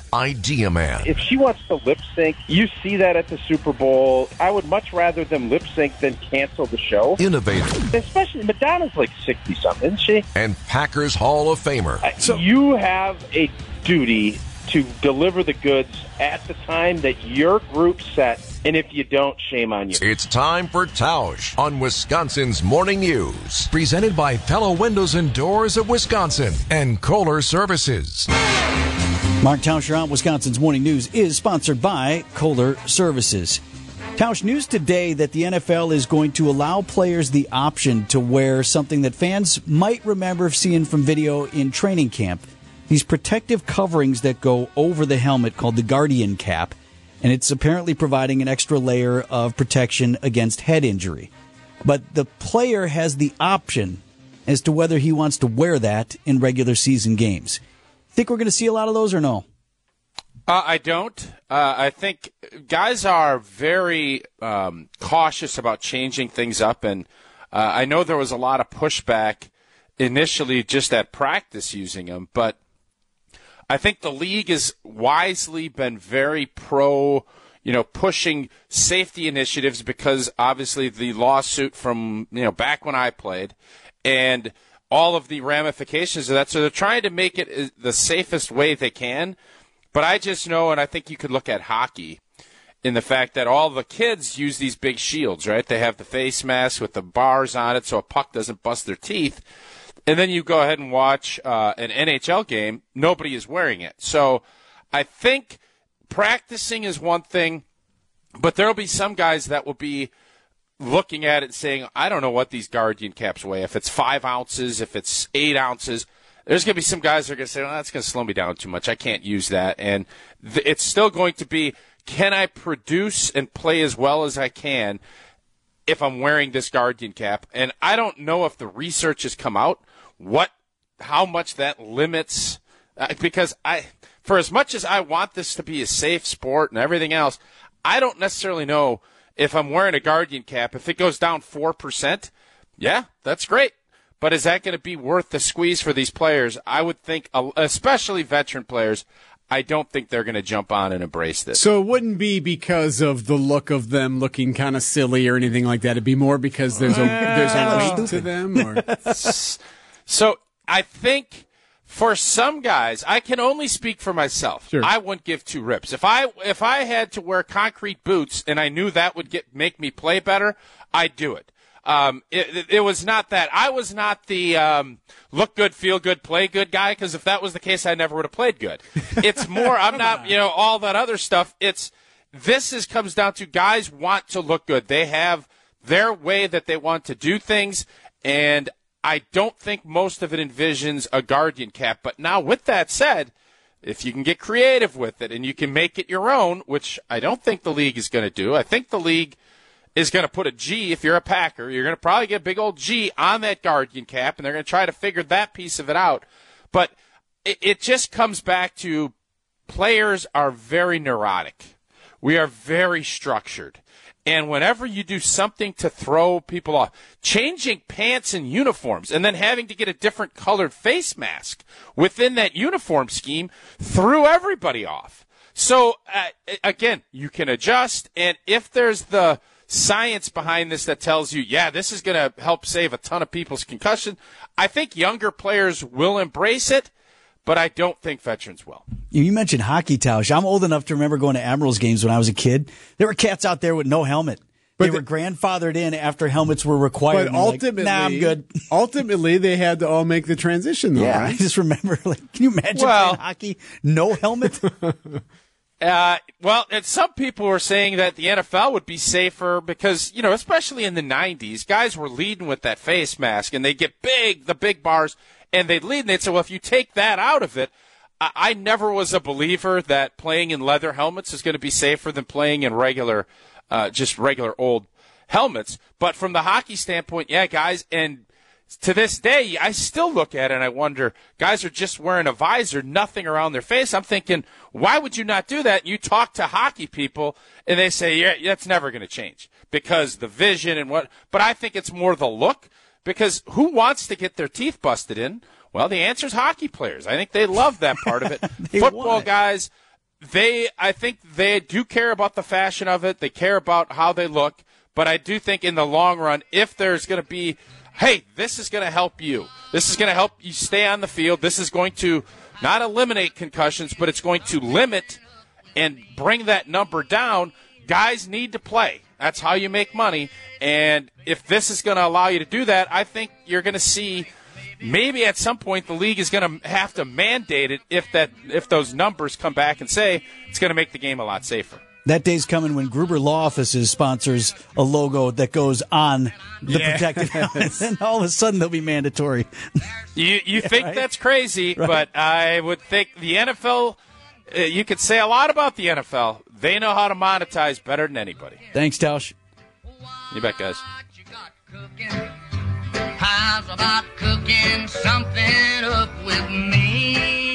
Idea Man. If she wants to lip sync, you see that at the Super Bowl. I would much rather them lip sync than cancel the show. Innovator. Especially Madonna's like 60-something, isn't she? And Packers Hall of Famer. So you have a duty to deliver the goods at the time that your group set, and if you don't, shame on you. It's time for Tausch on Wisconsin's Morning News. Presented by Fellow Windows and Doors of Wisconsin and Kohler Services. Mark Tauscher on Wisconsin's Morning News is sponsored by Kohler Services. Tausch, news today that the NFL is going to allow players the option to wear something that fans might remember seeing from video in training camp. These protective coverings that go over the helmet called the Guardian Cap, and it's apparently providing an extra layer of protection against head injury. But the player has the option as to whether he wants to wear that in regular season games. Think we're going to see a lot of those or no? I don't. I think guys are very cautious about changing things up, and I know there was a lot of pushback initially just at practice using them, but I think the league has wisely been very pro, pushing safety initiatives because obviously the lawsuit from, back when I played and all of the ramifications of that. So they're trying to make it the safest way they can. But I just know, and I think you could look at hockey in the fact that all the kids use these big shields, right? They have the face mask with the bars on it so a puck doesn't bust their teeth. And then you go ahead and watch an NHL game, nobody is wearing it. So I think practicing is one thing, but there will be some guys that will be looking at it and saying, I don't know what these Guardian Caps weigh. If it's 5 ounces, if it's 8 ounces, there's going to be some guys that are going to say, well, that's going to slow me down too much. I can't use that. And it's still going to be, can I produce and play as well as I can if I'm wearing this Guardian Cap? And I don't know if the research has come out, how much that limits, because for as much as I want this to be a safe sport and everything else, I don't necessarily know if I'm wearing a Guardian Cap, if it goes down 4%, yeah, that's great. But is that going to be worth the squeeze for these players? I would think, especially veteran players, I don't think they're going to jump on and embrace this. So it wouldn't be because of the look of them looking kind of silly or anything like that. It'd be more because there's a weight to them? Or? So I think for some guys, I can only speak for myself. Sure. I wouldn't give 2 rips. If I had to wear concrete boots and I knew that would make me play better, I'd do it. It was not that. I was not the look good, feel good, play good guy, because if that was the case, I never would have played good. It's more, I'm not, all that other stuff. Comes down to guys want to look good. They have their way that they want to do things, and I don't think most of it envisions a Guardian Cap. But now, with that said, if you can get creative with it and you can make it your own, which I don't think the league is going to do. I think the league is going to put a G, if you're a Packer, you're going to probably get a big old G on that Guardian Cap, and they're going to try to figure that piece of it out. But it just comes back to players are very neurotic. We are very structured. And whenever you do something to throw people off, changing pants and uniforms and then having to get a different colored face mask within that uniform scheme threw everybody off. So, again, you can adjust, and if there's the science behind this that tells you, yeah, this is going to help save a ton of people's concussion, I think younger players will embrace it, but I don't think veterans will. You mentioned hockey, Tausch. I'm old enough to remember going to Admirals games when I was a kid. There were cats out there with no helmet. They were grandfathered in after helmets were required. But ultimately, nah, I'm good. Ultimately, they had to all make the transition, though, yeah, right? I just remember, can you imagine playing hockey, no helmet? And some people were saying that the NFL would be safer because, especially in the 90s, guys were leading with that face mask, and they get the big bars, and they'd lead, and they'd say, well, if you take that out of it, I never was a believer that playing in leather helmets is going to be safer than playing in regular old helmets. But from the hockey standpoint, yeah, guys, and to this day, I still look at it and I wonder, guys are just wearing a visor, nothing around their face. I'm thinking, why would you not do that? And you talk to hockey people and they say, yeah, that's never going to change because the vision and what. But I think it's more the look, because who wants to get their teeth busted in? Well, the answer is hockey players. I think they love that part of it. Football guys, I think they do care about the fashion of it. They care about how they look. But I do think in the long run, if there's going to be, hey, this is going to help you. This is going to help you stay on the field. This is going to not eliminate concussions, but it's going to limit and bring that number down. Guys need to play. That's how you make money. And if this is going to allow you to do that, I think you're going to see maybe at some point the league is going to have to mandate it if those numbers come back and say it's going to make the game a lot safer. That day's coming when Gruber Law Offices sponsors a logo that goes on the protective helmet, and all of a sudden they'll be mandatory. You think right? that's crazy, Right. but I would think the NFL, you could say a lot about the NFL. They know how to monetize better than anybody. Thanks, Tausch. You bet, guys. How's about cooking something up with me?